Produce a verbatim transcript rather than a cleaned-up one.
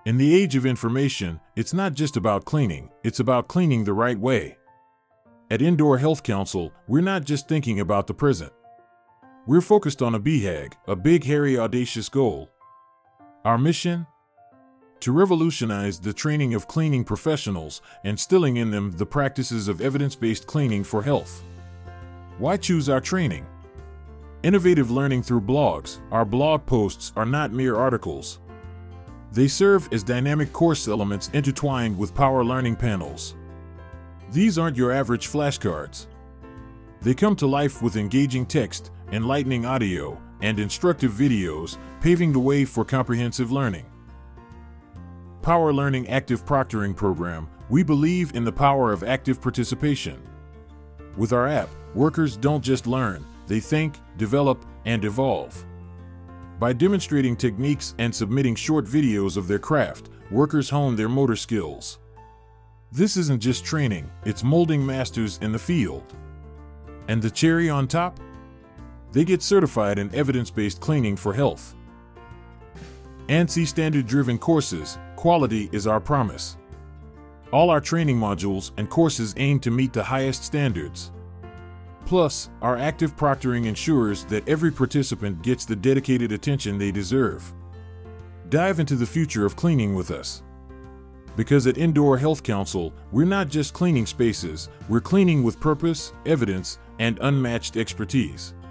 In the age of information, it's not just about cleaning, it's about cleaning the right way. At Indoor Health Council, we're not just thinking about the present. We're focused on a B HAG, a big, hairy, audacious goal. Our mission? To revolutionize the training of cleaning professionals, instilling in them the practices of evidence-based cleaning for health. Why choose our training? Innovative learning through blogs. Our blog posts are not mere articles. They serve as dynamic course elements intertwined with power learning panels. These aren't your average flashcards. They come to life with engaging text, enlightening audio, and instructive videos, paving the way for comprehensive learning. Power Learning Active Proctoring Program. We believe in the power of active participation. With our app, workers don't just learn, they think, develop, and evolve. By demonstrating techniques and submitting short videos of their craft, workers hone their motor skills. This isn't just training, it's molding masters in the field. And the cherry on top? They get certified in evidence-based cleaning for health. ANSI standard-driven courses. Quality is our promise. All our training modules and courses aim to meet the highest standards. Plus, our active proctoring ensures that every participant gets the dedicated attention they deserve. Dive into the future of cleaning with us. Because at Indoor Health Council, we're not just cleaning spaces, we're cleaning with purpose, evidence, and unmatched expertise.